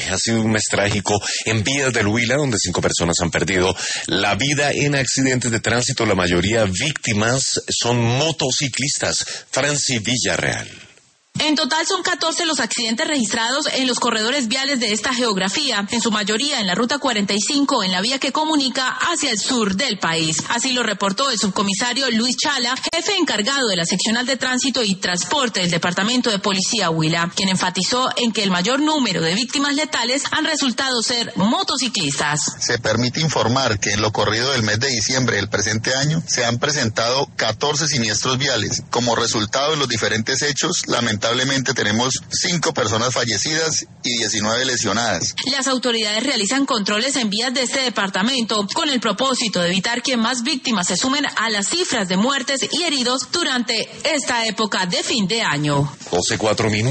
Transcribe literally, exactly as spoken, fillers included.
Ha sido un mes trágico en vías del Huila, donde cinco personas han perdido la vida en accidentes de tránsito. La mayoría víctimas son motociclistas. Franci Villarreal. En total son catorce los accidentes registrados en los corredores viales de esta geografía, en su mayoría en la ruta cuarenta y cinco, en la vía que comunica hacia el sur del país. Así lo reportó el subcomisario Luis Chala, jefe encargado de la seccional de tránsito y transporte del Departamento de Policía Huila, quien enfatizó en que el mayor número de víctimas letales han resultado ser motociclistas. Se permite informar que en lo corrido del mes de diciembre del presente año se han presentado catorce siniestros viales. Como resultado de los diferentes hechos, lamentablemente Lamentablemente tenemos cinco personas fallecidas y diecinueve lesionadas. Las autoridades realizan controles en vías de este departamento con el propósito de evitar que más víctimas se sumen a las cifras de muertes y heridos durante esta época de fin de año. doce cuatro minutos.